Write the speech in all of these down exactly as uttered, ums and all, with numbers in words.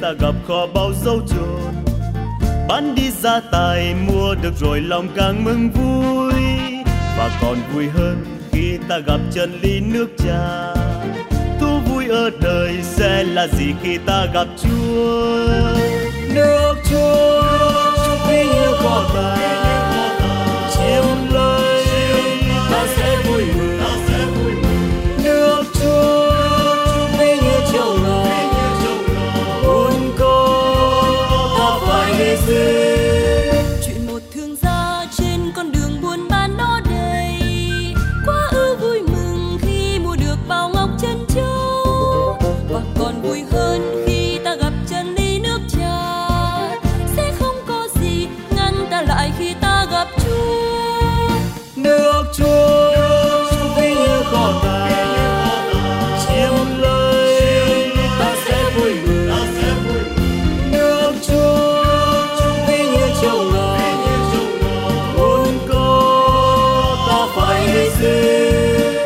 ta gặp kho báu dấu chôn. Bán đi gia tài mua được rồi lòng càng mừng vui, và còn vui hơn khi ta gặp chân ly nước trà. Thú vui ở đời sẽ là gì khi ta gặp Chúa? Nước Chúa ví như kho tài chiêm lấy, ta sẽ vui mừng. Nước Chúa ví như châu ngọc vốn có, ta phải hy sinh. Chuyện một thương gia trên con đường buôn bán nó đầy, quá ư vui mừng khi mua được bao ngọc chân châu, và còn vui hơn khi ta gặp chân ly nước trà. Sẽ không có gì ngăn ta lại khi ta gặp Chúa. Nước Chúa ví như kho tài chiêm lấy, ta sẽ vui mừng. Nước Chúa ví như châu ngọc vốn có, ta phải hy sinh.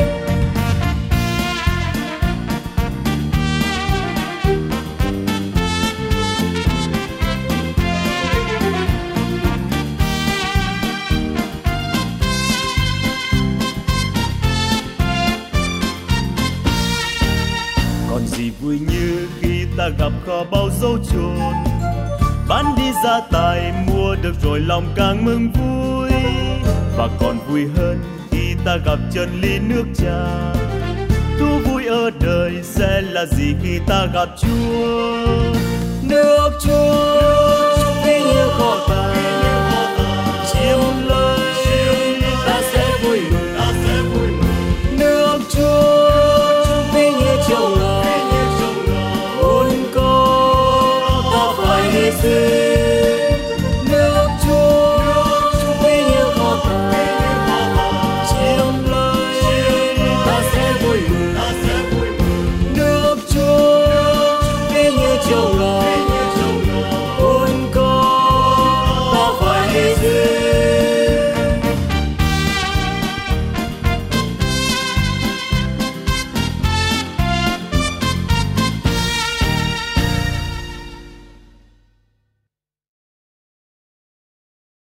Còn gì vui như khi ta gặp kho báu dấu chôn. Bán đi gia tài mua được rồi lòng càng mừng vui, và còn vui hơn khi ta gặp chân ly nước trà. Thú vui ở đời sẽ là gì khi ta gặp Chúa? Nước Chúa ví như kho tài